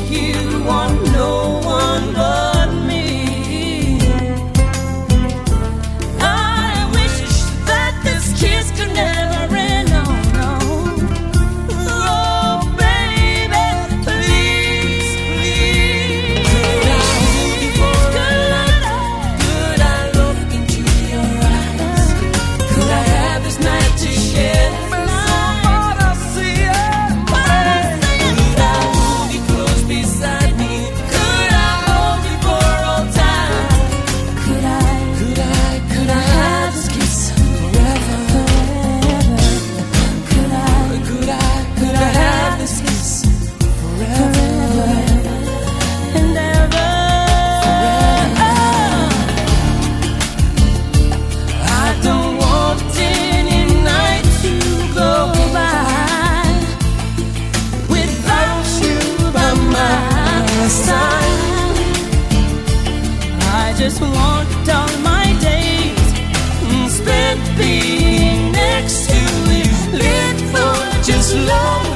you want no one but me. I wish that this kiss could never end. No, no. Oh, baby, please, please. Could I look into your eyes? Could I have this night to share? Just want all my days spent being next to you, live for just love.